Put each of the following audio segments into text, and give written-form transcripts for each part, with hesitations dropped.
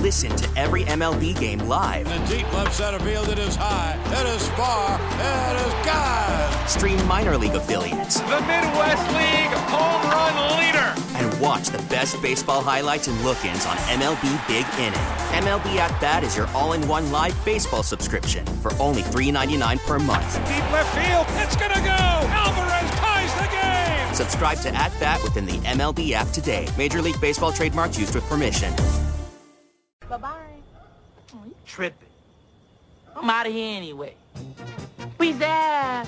Listen to every MLB game live. In the deep left center field, it is high, it is far, it is gone. Stream minor league affiliates. The Midwest League home run leader. And watch the best baseball highlights and look-ins on MLB Big Inning. MLB At Bat is your all-in-one live baseball subscription for only $3.99 per month. Deep left field, it's gonna go. Alvarez ties the game. Subscribe to At Bat within the MLB app today. Major League Baseball trademarks used with permission. Bye-bye. Oh, you tripping. I'm out of here anyway. Who's that?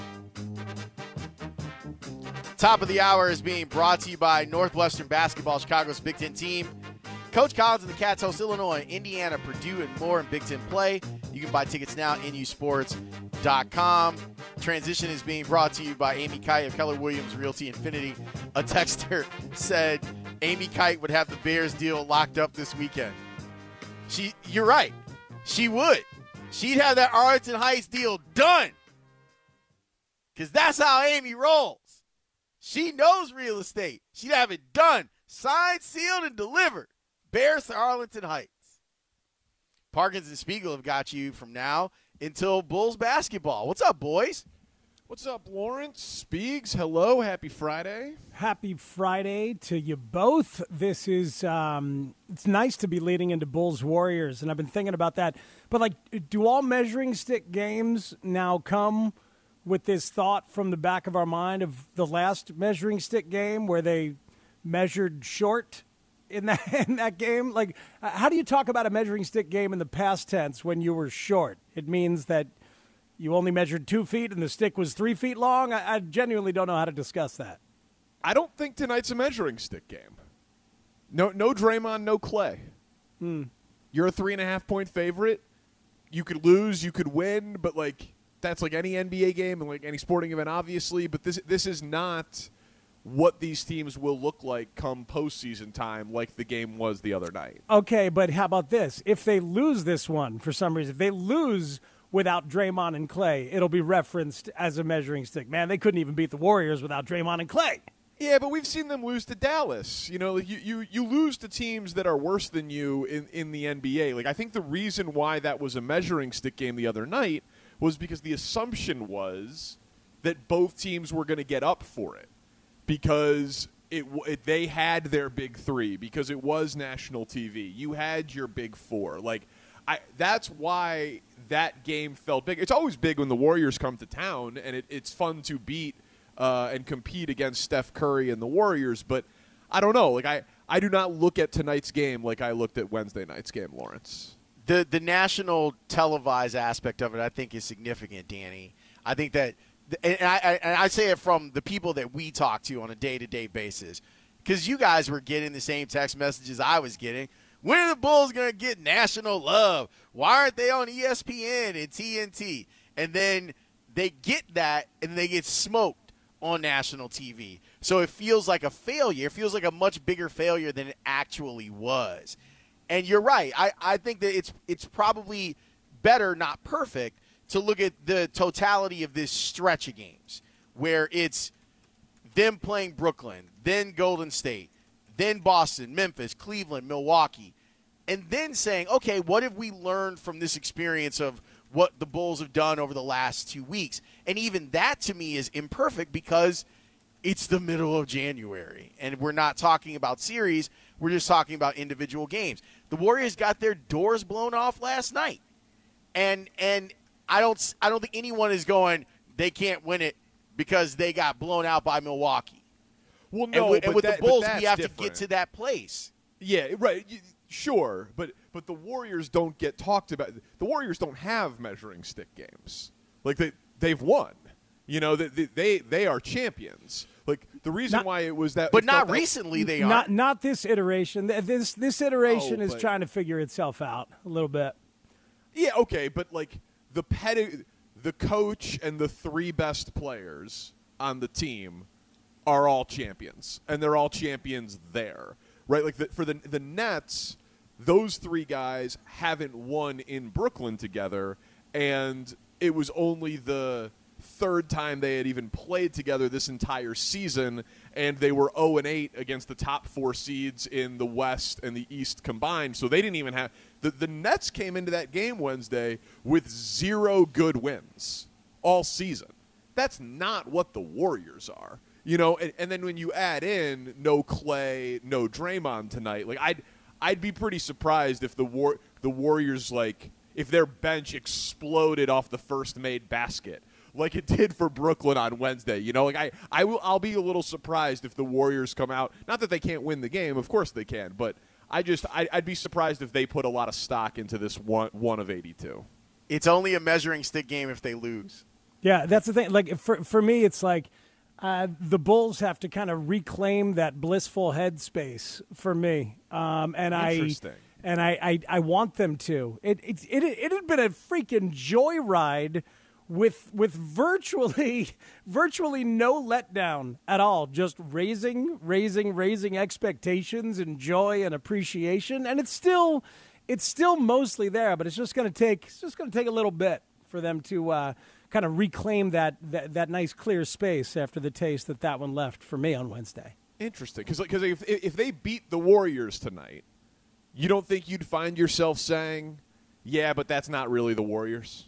Top of the hour is being brought to you by Northwestern Basketball, Chicago's Big Ten team. Coach Collins and the Cats host Illinois, Indiana, Purdue, and more in Big Ten play. You can buy tickets now at nusports.com. Transition is being brought to you by Amy Kite of Keller Williams Realty Infinity. A texter said Amy Kite would have the Bears deal locked up this weekend. You're right. She would. She'd have that Arlington Heights deal done. Because that's how Amy rolls. She knows real estate. She'd have it done. Signed, sealed, and delivered. Bears to Arlington Heights. Parkins and Spiegel have got you from now until Bulls basketball. What's up, boys? What's up, Lawrence? Spiegs, hello. Happy Friday. Happy Friday to you both. This is, it's nice to be leading into Bulls Warriors, and I've been thinking about that. But, like, do all measuring stick games now come with this thought from the back of our mind of the last measuring stick game where they measured short in that game? Like, how do you talk about a measuring stick game in the past tense when you were short? It means that you only measured 2 feet and the stick was 3 feet long? I genuinely don't know how to discuss that. I don't think tonight's a measuring stick game. No Draymond, no Clay. You're a 3.5-point favorite. You could lose, you could win, but, like, that's like any NBA game and like any sporting event, obviously. But this is not what these teams will look like come postseason time, like the game was the other night. Okay, but how about this? If they lose this one for some reason, if they lose without Draymond and Clay, it'll be referenced as a measuring stick. Man, they couldn't even beat the Warriors without Draymond and Clay. Yeah, but we've seen them lose to Dallas. You know, you lose to teams that are worse than you in the NBA. Like, I think the reason why that was a measuring stick game the other night was because the assumption was that both teams were going to get up for it because they had their big three, because it was national TV. You had your big four. Like, that's why that game felt big. It's always big when the Warriors come to town, and it's fun to beat and compete against Steph Curry and the Warriors. But I don't know. Like, I do not look at tonight's game like I looked at Wednesday night's game, Lawrence. The national televised aspect of it, I think, is significant, Danny. I think that, and I say it from the people that we talk to on a day-to-day basis, because you guys were getting the same text messages I was getting. When are the Bulls going to get national love? Why aren't they on ESPN and TNT? And then they get that, and they get smoked on national TV. So it feels like a failure. It feels like a much bigger failure than it actually was. And you're right. I think that it's probably better, not perfect, to look at the totality of this stretch of games where it's them playing Brooklyn, then Golden State, then Boston, Memphis, Cleveland, Milwaukee, and then saying, okay, what have we learned from this experience of what the Bulls have done over the last 2 weeks? And even that, to me, is imperfect because it's the middle of January, and we're not talking about series. We're just talking about individual games. The Warriors got their doors blown off last night, and I don't think anyone is going, they can't win it because they got blown out by Milwaukee. Well, no, and with the Bulls, we have to get to that place. Yeah, right. Sure, but the Warriors don't get talked about. The Warriors don't have measuring stick games. Like they've won. You know, they are champions. Like, the reason why it was that, but not recently. They are not this iteration. This iteration is trying to figure itself out a little bit. Yeah, okay, but like the coach and the three best players on the team are all champions, and they're all champions there, right? Like for the Nets, those three guys haven't won in Brooklyn together, and it was only the third time they had even played together this entire season, and they were 0-8 against the top 4 seeds in the West and the East combined. So they didn't even have the Nets came into that game Wednesday with 0 good wins all season. That's not what the Warriors are. You know, and then when you add in no Clay, no Draymond tonight, like I'd be pretty surprised if the Warriors, like, if their bench exploded off the first made basket like it did for Brooklyn on Wednesday. You know, like I'll be a little surprised if the Warriors come out. Not that they can't win the game, of course they can, but I'd be surprised if they put a lot of stock into this one of 82. It's only a measuring stick game if they lose. Yeah, that's the thing. Like for me, it's like the Bulls have to kind of reclaim that blissful headspace for me, and Interesting. I want them to. It had been a freaking joyride with virtually no letdown at all. Just raising expectations and joy and appreciation, and it's still mostly there. But it's just going to take a little bit for them to kind of reclaim that nice clear space after the taste that one left for me on Wednesday. Interesting, because if they beat the Warriors tonight, you don't think you'd find yourself saying, "Yeah, but that's not really the Warriors"?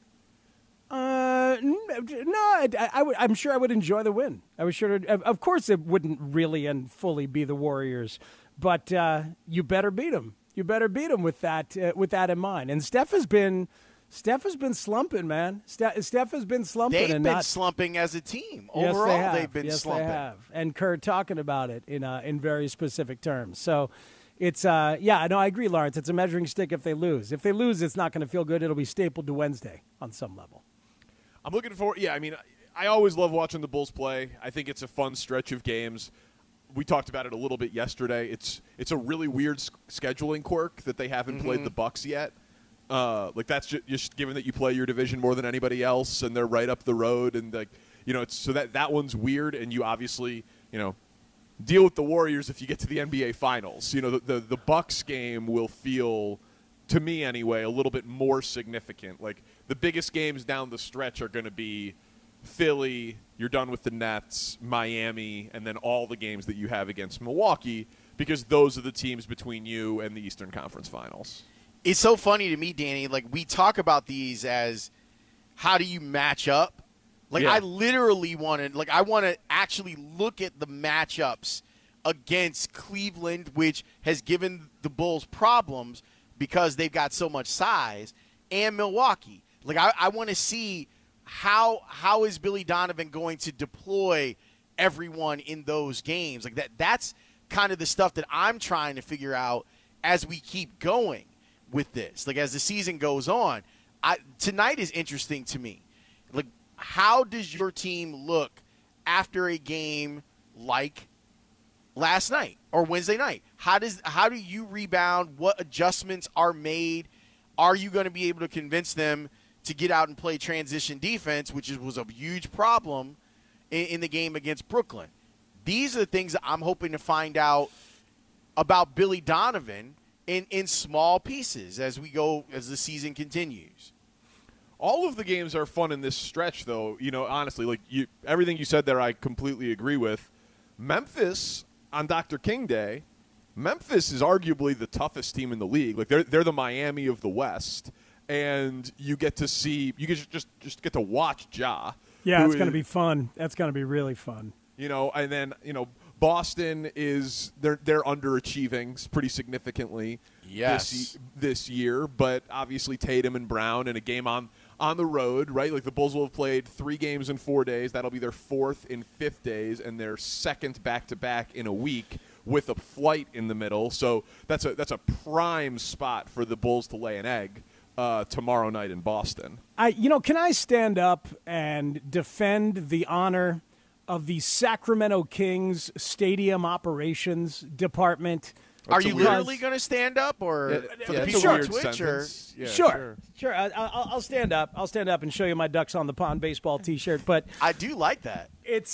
No, I'm sure I would enjoy the win. I was sure. Of course, it wouldn't really and fully be the Warriors, but you better beat them. You better beat them with that in mind. And Steph has been slumping, man. Steph has been slumping. They've been slumping as a team. Overall, they've been slumping. They have. And Kerr talking about it in very specific terms. So it's I agree, Lawrence. It's a measuring stick if they lose. If they lose, it's not going to feel good. It'll be stapled to Wednesday on some level. I'm looking forward. Yeah, I mean, I always love watching the Bulls play. I think it's a fun stretch of games. We talked about it a little bit yesterday. It's a really weird scheduling quirk that they haven't played the Bucks yet. Like that's just given that you play your division more than anybody else, and they're right up the road, and so that one's weird. And you obviously deal with the Warriors if you get to the NBA Finals. The Bucks game will feel, to me anyway, a little bit more significant. Like the biggest games down the stretch are going to be Philly, you're done with the Nets, Miami, and then all the games that you have against Milwaukee, because those are the teams between you and the Eastern Conference Finals. It's so funny to me, Danny. Like, we talk about these as how do you match up? Like, yeah. I literally want to actually look at the matchups against Cleveland, which has given the Bulls problems because they've got so much size, and Milwaukee. Like, I want to see how is Billy Donovan going to deploy everyone in those games. Like, that's kind of the stuff that I'm trying to figure out as we keep going with this. Like, as the season goes on, tonight is interesting to me. Like, how does your team look after a game like last night or Wednesday night? How do you rebound? What adjustments are made? Are you going to be able to convince them to get out and play transition defense, which was a huge problem in the game against Brooklyn? These are the things that I'm hoping to find out about Billy Donovan in small pieces as the season continues. All of the games are fun in this stretch, though. Honestly, like everything you said there, I completely agree with. Memphis on Dr. King Day, Memphis is arguably the toughest team in the league. Like they're the Miami of the West, and you get to just get to watch Ja. Yeah, it's going to be fun. That's going to be really fun. And then Boston they're underachieving pretty significantly this year, but obviously Tatum and Brown in a game on the road, right? Like the Bulls will have played 3 games in 4 days. That'll be their 4th in 5 days and their 2nd back-to-back in a week with a flight in the middle. So that's a prime spot for the Bulls to lay an egg tomorrow night in Boston. Can I stand up and defend the honor of the Sacramento Kings Stadium Operations Department? Are you literally going to stand up, or for the people on Twitch? Sure. I'll stand up. I'll stand up and show you my Ducks on the Pond baseball T-shirt. But I do like that.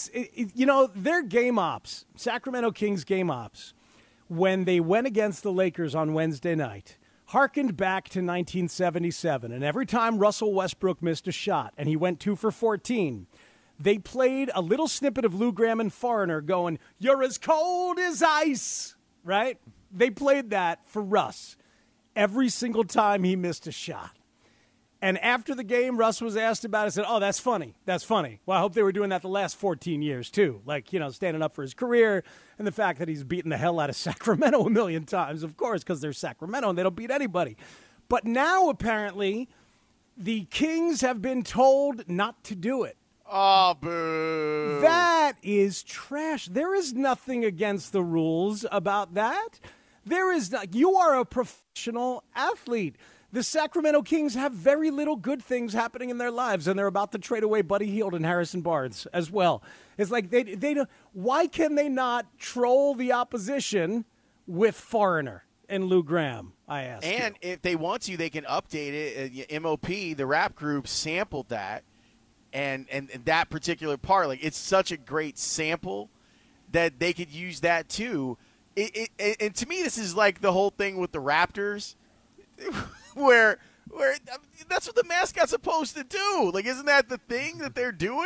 Their game ops, Sacramento Kings game ops, when they went against the Lakers on Wednesday night, harkened back to 1977, and every time Russell Westbrook missed a shot, and he went 2 for 14, they played a little snippet of Lou Gramm and Foreigner going, "You're as cold as ice," right? They played that for Russ every single time he missed a shot. And after the game, Russ was asked about it. I said, "Oh, that's funny. That's funny." Well, I hope they were doing that the last 14 years, too. Like, standing up for his career and the fact that he's beaten the hell out of Sacramento a million times, of course, because they're Sacramento and they don't beat anybody. But now, apparently, the Kings have been told not to do it. Oh, boo. That is trash. There is nothing against the rules about that. There is not. You are a professional athlete. The Sacramento Kings have very little good things happening in their lives, and they're about to trade away Buddy Hield and Harrison Barnes as well. It's like they don't. Why can they not troll the opposition with Foreigner and Lou Gramm? I ask. And if they want to, they can update it. MOP, the rap group, sampled that, and that particular part. Like, it's such a great sample that they could use that too. And to me, this is like the whole thing with the Raptors. Where that's what the mascot's supposed to do. Like, isn't that the thing that they're doing?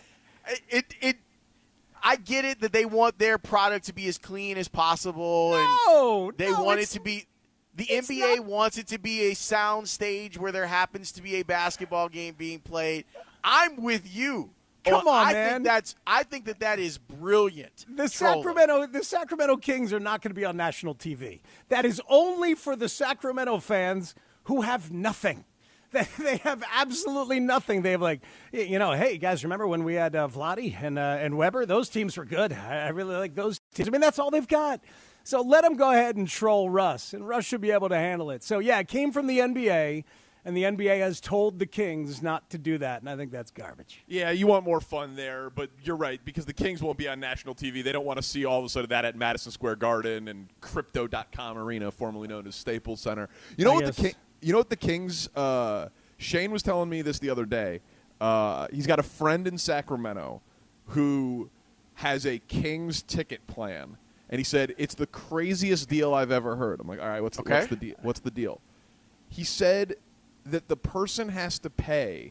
I get it that they want their product to be as clean as possible, and they want it to be. The NBA wants it to be a sound stage where there happens to be a basketball game being played. I'm with you. Come on, man. I think that is brilliant. The Sacramento Kings are not going to be on national TV. That is only for the Sacramento fans who have nothing. They have absolutely nothing. They have, like, hey, guys, remember when we had Vlade and Weber? Those teams were good. I really like those teams. I mean, that's all they've got. So let them go ahead and troll Russ, and Russ should be able to handle it. So, yeah, it came from the NBA. And the NBA has told the Kings not to do that, and I think that's garbage. Yeah, you want more fun there, but you're right, because the Kings won't be on national TV. They don't want to see all of a sudden that at Madison Square Garden and Crypto.com Arena, formerly known as Staples Center. You know what the Kings Shane was telling me this the other day. He's got a friend in Sacramento who has a Kings ticket plan, and he said, it's the craziest deal I've ever heard. I'm like, all right, what's the deal? What's the deal? He said that the person has to pay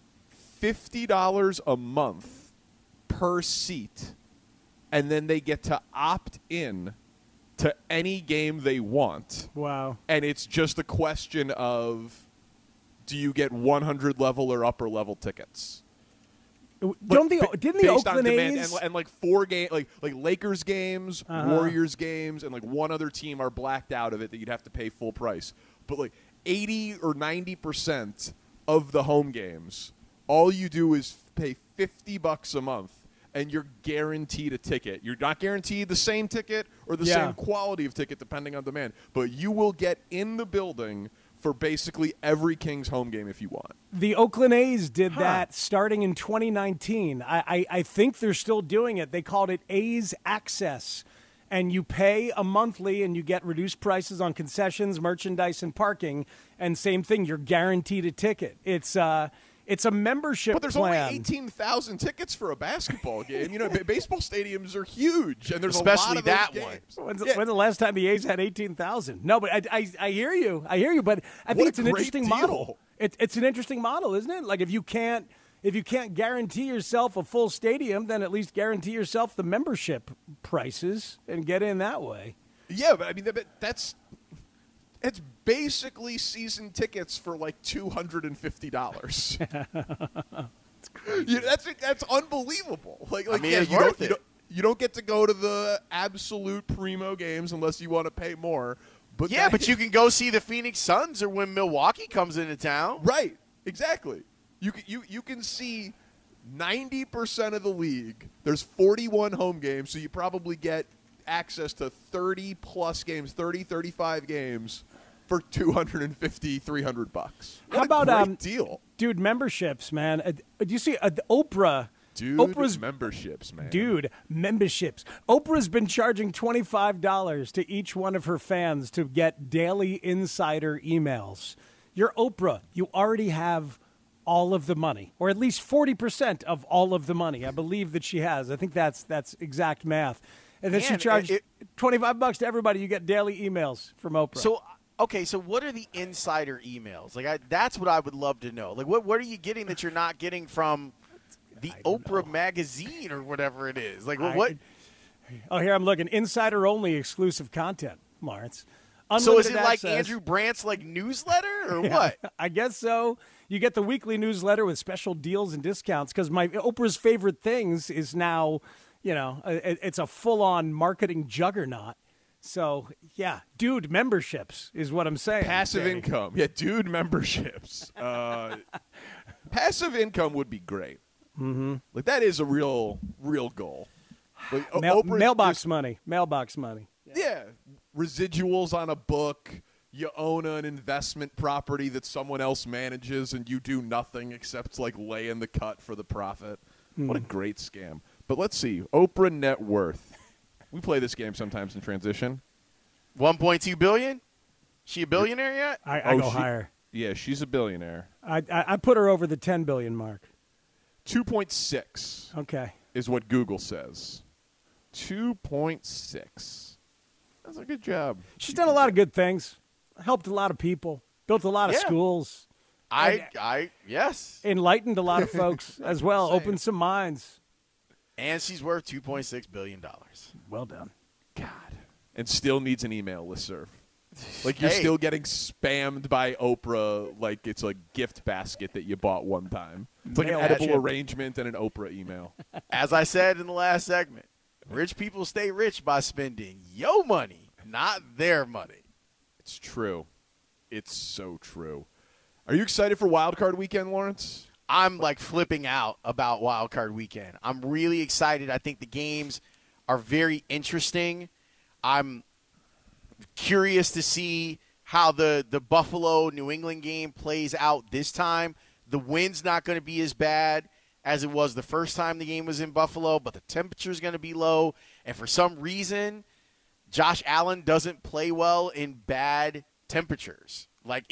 $50 a month per seat, and then they get to opt in to any game they want. Wow. And it's just a question of, do you get 100 level or upper level tickets? Didn't the Oakland A's and like 4 games, like Lakers games, Warriors games, and like one other team are blacked out of it that you'd have to pay full price. But like 80 or 90% of the home games, all you do is pay $50 a month, and you're guaranteed a ticket. You're not guaranteed the same ticket or the same quality of ticket, depending on demand, but you will get in the building for basically every Kings home game if you want. The Oakland A's did that starting in 2019. I think they're still doing it. They called it A's Access. And you pay a monthly, and you get reduced prices on concessions, merchandise, and parking. And same thing, you're guaranteed a ticket. It's a membership plan. But there's only 18,000 tickets for a basketball game. Baseball stadiums are huge, and there's especially a lot of that those one. games. When's the last time the A's had 18,000? No, but I hear you. But I think it's an interesting model. It's an interesting model, isn't it? Like, if you can't guarantee yourself a full stadium, then at least guarantee yourself the membership prices and get in that way. Yeah, but I mean it's basically season tickets for like $250. That's unbelievable. You don't get to go to the absolute primo games unless you want to pay more. But but you can go see the Phoenix Suns or when Milwaukee comes into town. Right, exactly. You can see 90% of the league. There's 41 home games, so you probably get access to 30-plus games, 35 games for $250, $300. How about great deal. Dude, memberships, man. Do you see Oprah? Oprah's memberships, man. Dude, memberships. Oprah's been charging $25 to each one of her fans to get daily insider emails. You're Oprah. You already have all of the money, or at least 40% of all of the money. I believe that she has. I think that's exact math. And then she charged $25 to everybody. You get daily emails from Oprah. So Okay, so what are the insider emails? Like, that's what I would love to know. Like, what are you getting that you're not getting from the Oprah magazine or whatever it is? Like, what? Oh, here I'm looking. Insider-only exclusive content, Lawrence. So is it like access. Andrew Brandt's newsletter or what? I guess so. You get the weekly newsletter with special deals and discounts because my Oprah's Favorite Things is now, it's a full-on marketing juggernaut. So, yeah, dude memberships is what I'm saying. Passive Danny. income. Yeah, dude memberships. Passive income would be great. Mm-hmm. Like, that is a real goal. Like, Mailbox money. Mailbox money. Yeah. Residuals on a book. You own an investment property that someone else manages and you do nothing except, lay in the cut for the profit. What a great scam. But let's see. Oprah net worth. We play this game sometimes in transition. $1.2 billion? She a billionaire yet? I go higher. Yeah, she's a billionaire. I put her over the 10 billion mark. 2.6. Okay. Is what Google says. 2.6. That's a good job. She's done a lot of good things. Helped a lot of people. Built a lot of schools. Yes. Enlightened a lot of folks as well. Opened some minds. And she's worth $2.6 billion. Well done. God. And still needs an email listserv. Like, you're still getting spammed by Oprah like it's a gift basket that you bought one time. It's like an edible arrangement and an Oprah email. As I said in the last segment, rich people stay rich by spending your money, not their money. It's true. It's so true. Are you excited for Wild Card Weekend, Lawrence? I'm flipping out about Wild Card Weekend. I'm really excited. I think the games are very interesting. I'm curious to see how the Buffalo-New England game plays out this time. The wind's not going to be as bad as it was the first time the game was in Buffalo, but the temperature's going to be low. And for some reason, Josh Allen doesn't play well in bad temperatures.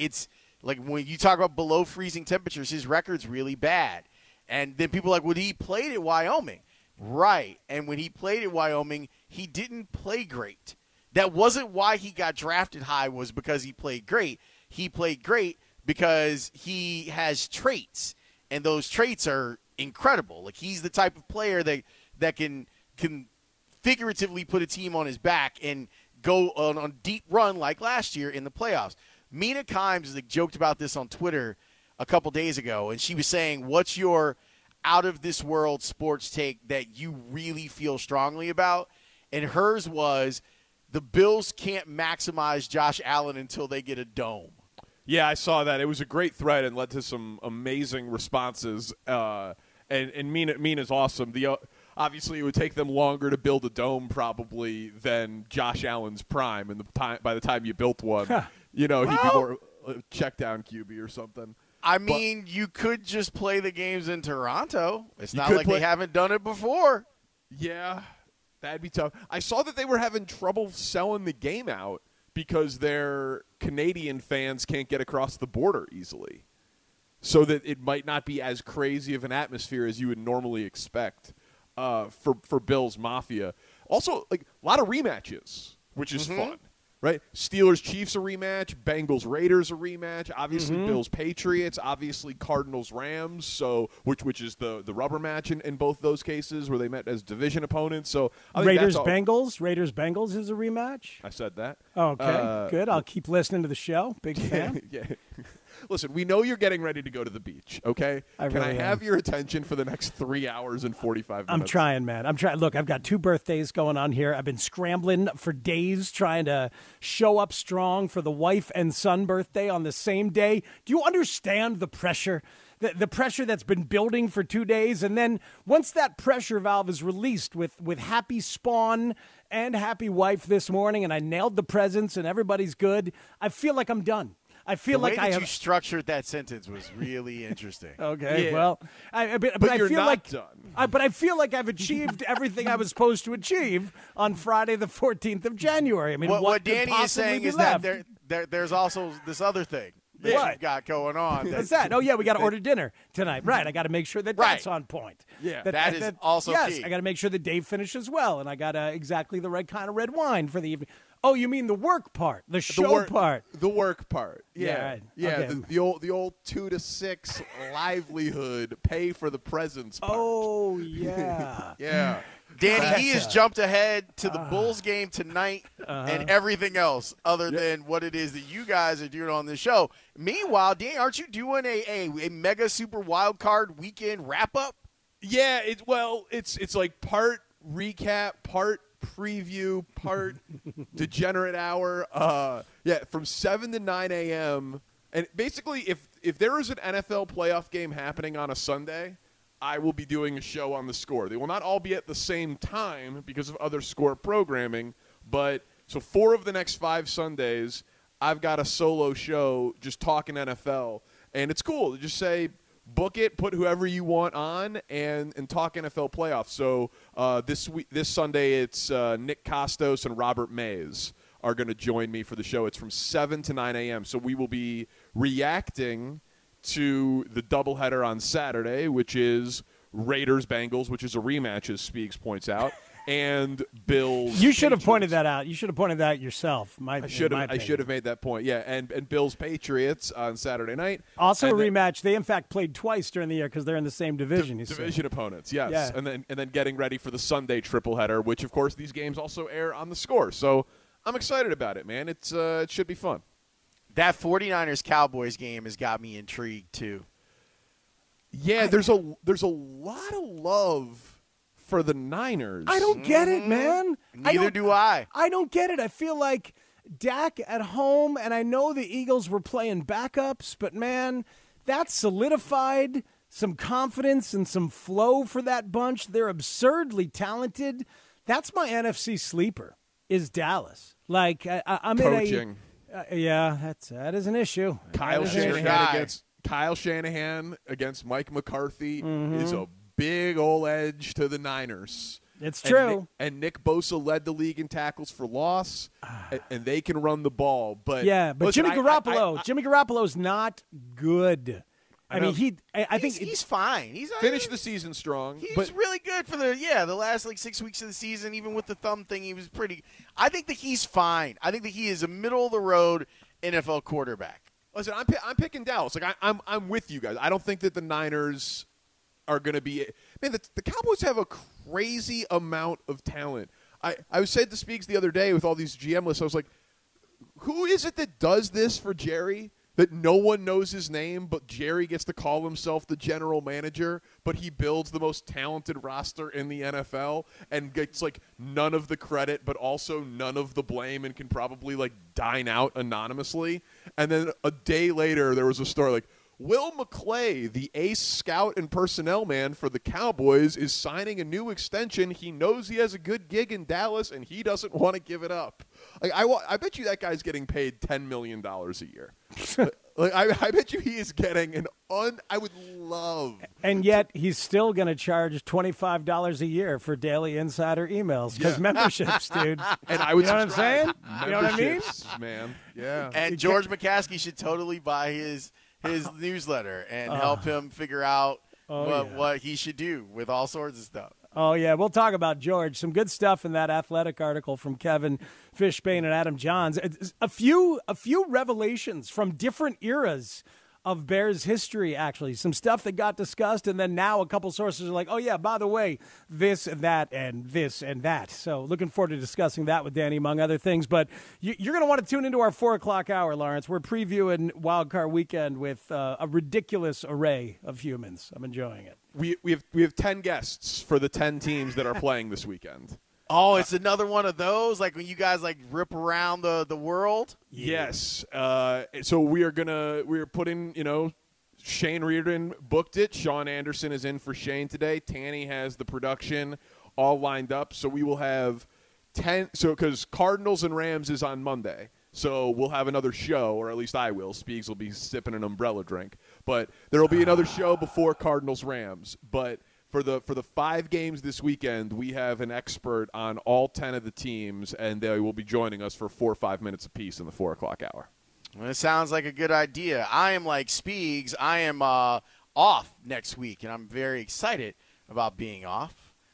When you talk about below freezing temperatures, his record's really bad. And then people are like, well, he played at Wyoming. Right. And when he played at Wyoming, he didn't play great. That wasn't why he got drafted high, was because he played great. He played great because he has traits, and those traits are incredible. Like, he's the type of player that can figuratively put a team on his back and go on a deep run like last year in the playoffs. Mina Kimes joked about this on Twitter a couple days ago, and she was saying, what's your out-of-this-world sports take that you really feel strongly about? And hers was, the Bills can't maximize Josh Allen until they get a dome. Yeah, I saw that. It was a great thread and led to some amazing responses. And Mina's awesome. Obviously, it would take them longer to build a dome probably than Josh Allen's prime. And by the time you built one, he'd be more check down QB or something. I mean, you could just play the games in Toronto. It's not like they haven't done it before. Yeah, that'd be tough. I saw that they were having trouble selling the game out because their Canadian fans can't get across the border easily. So that it might not be as crazy of an atmosphere as you would normally expect for Bills Mafia. Also, a lot of rematches, which is fun. Right? Steelers-Chiefs a rematch, Bengals-Raiders a rematch, obviously Bills-Patriots, obviously Cardinals-Rams, so which is the rubber match in both those cases where they met as division opponents. So Raiders-Bengals is a rematch? I said that. Okay, good. I'll keep listening to the show. Big fan. Yeah. Listen, we know you're getting ready to go to the beach, okay? Can I have your attention for the next 3 hours and 45 minutes? I'm trying, man. I'm trying. Look, I've got 2 birthdays going on here. I've been scrambling for days trying to show up strong for the wife and son birthday on the same day. Do you understand the pressure? The pressure that's been building for 2 days, and then once that pressure valve is released with happy spawn and happy wife this morning, and I nailed the presents and everybody's good, I feel like I'm done. I feel like you structured that sentence was really interesting. Okay, yeah. well, but I you're feel not like done. But I feel like I've achieved everything I was supposed to achieve on Friday, the 14th of January. I mean, what Danny is saying is that there's also this other thing that you've got going on. What's that? Oh, yeah, we got to order dinner tonight. Right, I got to make sure that's on point. Yeah, that is also yes, key. I got to make sure that Dave finishes well, and I got exactly the right kind of red wine for the evening. Oh, you mean the work part, the show part. The work part. Yeah, Yeah. right. Yeah, Okay. the old 2 to 6 livelihood, pay for the presents part. Oh, yeah. Yeah. Danny, he has jumped ahead to the Bulls game tonight and everything else other than what it is that you guys are doing on the show. Meanwhile, Danny, aren't you doing a mega super wild card weekend wrap-up? Yeah, it's like part recap, part preview, part degenerate hour. From 7 to 9 a.m. And basically, if there is an NFL playoff game happening on a Sunday, I will be doing a show on the Score. They will not all be at the same time because of other Score programming, but so 4 of the next 5 Sundays, I've got a solo show just talking NFL, and it's cool to just say, book it, put whoever you want on, and talk NFL playoffs. So this Sunday, it's Nick Costos and Robert Mays are going to join me for the show. It's from 7 to 9 a.m. So we will be reacting to the doubleheader on Saturday, which is Raiders-Bengals, which is a rematch, as Speaks points out, and Bills. You should have pointed that out. You should have pointed that out yourself. I should have made that point. Yeah, and Bills Patriots on Saturday night. Also a rematch. They in fact played twice during the year because they're in the same division. Division opponents, yes. Yeah. And then getting ready for the Sunday tripleheader, which of course these games also air on the Score. So I'm excited about it, man. It should be fun. That 49ers-Cowboys game has got me intrigued, too. Yeah, there's a lot of love for the Niners. I don't get it, man. Neither do I. I don't get it. I feel like Dak at home, and I know the Eagles were playing backups, but, man, that solidified some confidence and some flow for that bunch. They're absurdly talented. That's my NFC sleeper, is Dallas. Like, I'm coaching. in a – that is an issue. Kyle Shanahan against Mike McCarthy is a big old edge to the Niners. It's true. And Nick Bosa led the league in tackles for loss, and they can run the ball. But listen, Jimmy Garoppolo. Jimmy Garoppolo's not good. I think he's fine. He's finished the season strong. He's really good for the last 6 weeks of the season. Even with the thumb thing, he was pretty. I think that he's fine. I think that he is a middle of the road NFL quarterback. Listen, I'm picking Dallas. Like I'm with you guys. I don't think that the Niners are going to be. Man, the Cowboys have a crazy amount of talent. I was saying to Speaks the other day with all these GM lists. I was like, who is it that does this for Jerry? That no one knows his name, but Jerry gets to call himself the general manager, but he builds the most talented roster in the NFL and gets, like, none of the credit, but also none of the blame and can probably, like, dine out anonymously. And then a day later, there was a story like, Will McClay, the ace scout and personnel man for the Cowboys, is signing a new extension. He knows he has a good gig in Dallas, and he doesn't want to give it up. Like I bet you that guy's getting paid $10 million a year. I bet you he is getting I would love. And yet he's still going to charge $25 a year for daily insider emails because memberships, dude. And I would, you know what I'm saying? You know what I mean, man? Yeah. And George McCaskey should totally buy his newsletter and help him figure out what he should do with all sorts of stuff. Oh, yeah. We'll talk about George. Some good stuff in that Athletic article from Kevin Fishbane and Adam Johns. A few revelations from different eras of Bears history, actually. Some stuff that got discussed, and then now a couple sources are like, oh, yeah, by the way, this and that and this and that. So looking forward to discussing that with Danny, among other things. But you're going to want to tune into our 4 o'clock hour, Lawrence. We're previewing Wild Card Weekend with a ridiculous array of humans. I'm enjoying it. We have 10 guests for the 10 teams that are playing this weekend. Oh, it's another one of those, like when you guys like rip around the world. Yes. So we're putting, Shane Reardon booked it. Sean Anderson is in for Shane today. Tanny has the production all lined up. So we will have 10. So because Cardinals and Rams is on Monday. So we'll have another show, or at least I will. Speaks will be sipping an umbrella drink. But there will be another show before Cardinals-Rams. But for the 5 games this weekend, we have an expert on all 10 of the teams, and they will be joining us for 4 or 5 minutes apiece in the 4 o'clock hour. Well, it sounds like a good idea. I am like Speaks. I am off next week, and I'm very excited about being off.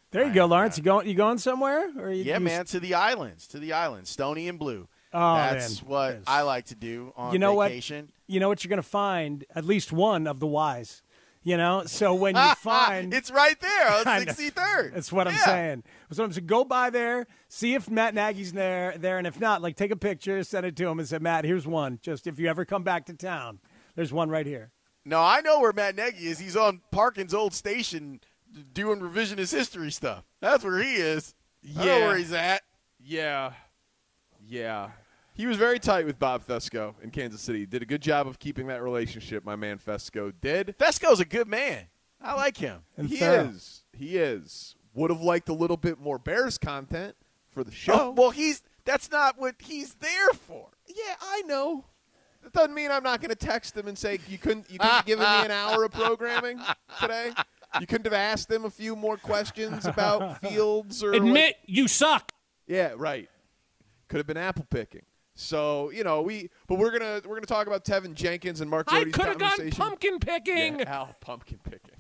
There you go, Lawrence. You going somewhere? Or man, to the islands, Stony and Blue. Oh, that's man. what Yes. I like to do on vacation. You know what you're going to find? At least one of the Ys. So when you find it's right there on 63rd. That's what I'm saying. So I'm saying, go by there, see if Matt Nagy's there, and if not, take a picture, send it to him, and say, Matt, here's one. Just if you ever come back to town, there's one right here. No, I know where Matt Nagy is. He's on Parkin's old station doing revisionist history stuff. That's where he is. I know where he's at. Yeah. He was very tight with Bob Fesco in Kansas City. Did a good job of keeping that relationship, my man Fesco did. Fesco's a good man. I like him. He is. Would have liked a little bit more Bears content for the show. Well, that's not what he's there for. Yeah, I know. That doesn't mean I'm not going to text him and say, you couldn't have given me an hour of programming today? You couldn't have asked him a few more questions about Fields or Admit you suck. Yeah, right. Could have been apple picking. So, but we're gonna talk about Tevin Jenkins and Mark Rohde's I could have conversation. gone pumpkin picking. Yeah, pumpkin picking.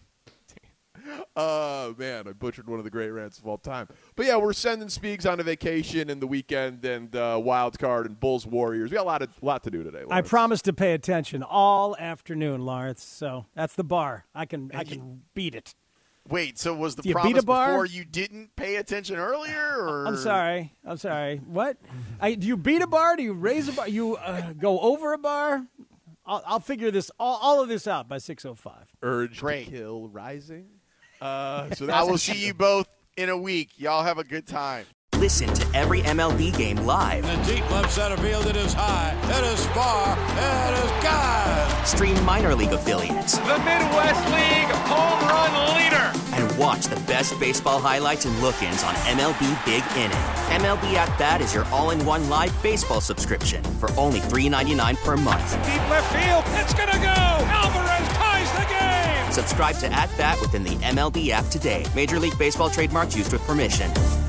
Oh, man, I butchered one of the great rants of all time. But, yeah, we're sending Speegs on a vacation in the weekend and wild card and Bulls Warriors. We got a lot to do today, Lawrence. I promise to pay attention all afternoon, Lawrence. So that's the bar. I can beat it. Wait, so was the Do you promise beat a bar? before you didn't pay attention earlier? Or? I'm sorry. What? Do you beat a bar? Do you raise a bar? You go over a bar? I'll figure this all of this out by 6:05. Urge Great. to kill rising. So I will see you both in a week. Y'all have a good time. Listen to every MLB game live. In the deep left center field, it is high, it is far, it is God. Stream minor league affiliates. The Midwest League home run leader. And watch the best baseball highlights and look-ins on MLB Big Inning. MLB At Bat is your all-in-one live baseball subscription for only $3.99 per month. Deep left field. It's going to go. Alvarez ties the game. Subscribe to At Bat within the MLB app today. Major League Baseball trademarks used with permission.